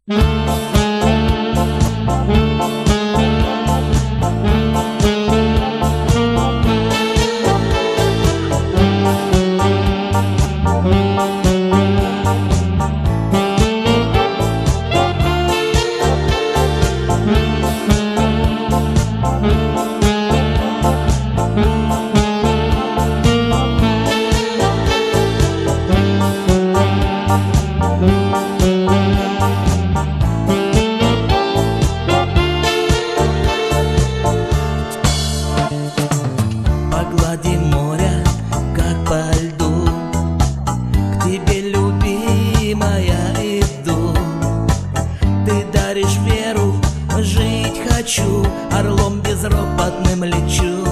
По глади моря, как по льду, к тебе, любимая, иду. Ты даришь веру, жить хочу, орлом безропотным лечу.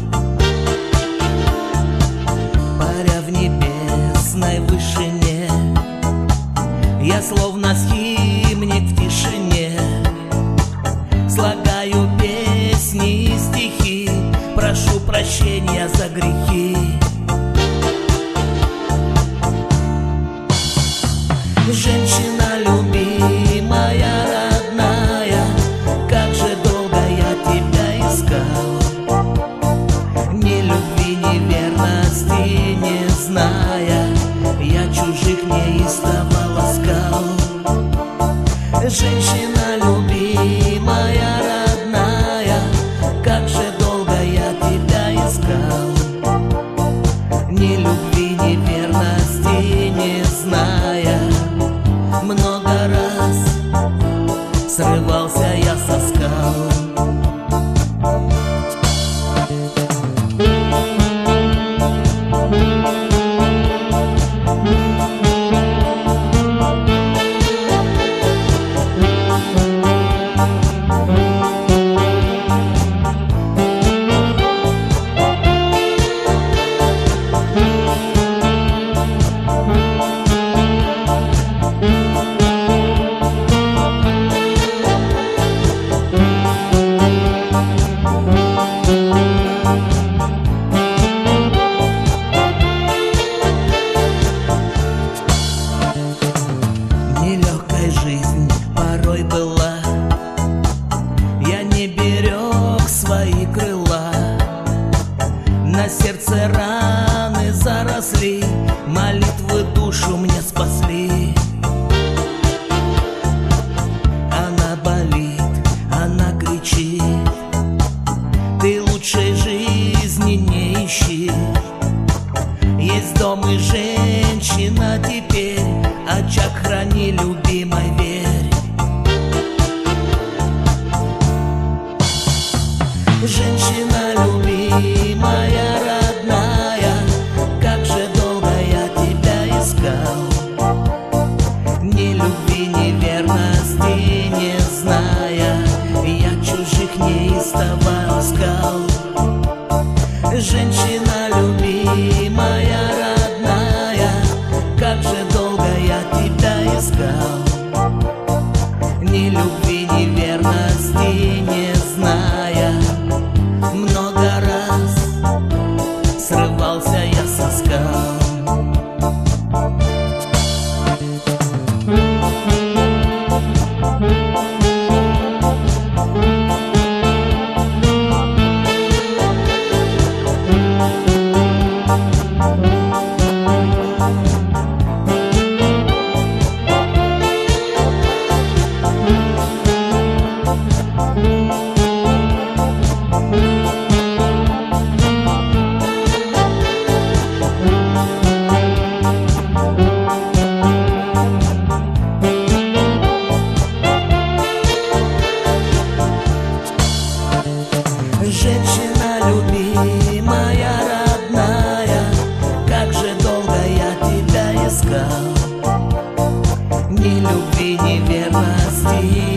Паря в небесной вышине, я словно схимник в тишине, слагаю песни и стихи, прошу прощения за грехи. Женщина любимая, родная, как же долго я тебя искал, ни любви, ни верности не зная, я чужих неистово ласкал. Женщина любимая, родная, как же долго я тебя искал, ни любви, ни верности не зная, много раз срывался я со скал. Нелегкой жизнь порой была, я не берег свои крыла, на сердце раны заросли, молитвы душу мне спасли. Она болит, она кричит, ты лучшей жизни не ищи. Есть дом и женщина теперь, очаг храни, любимой, верь. Женщина любимая, родная, как же долго я тебя искал, ни любви, ни верности не зная, я чужих неистово ласкал. Женщина любимая, родная, как же долго я тебя искал, ни любви, ни верности не зная, много раз срывался я со скал. Женщина любимая, родная, как же долго я тебя искал, ни любви, ни верности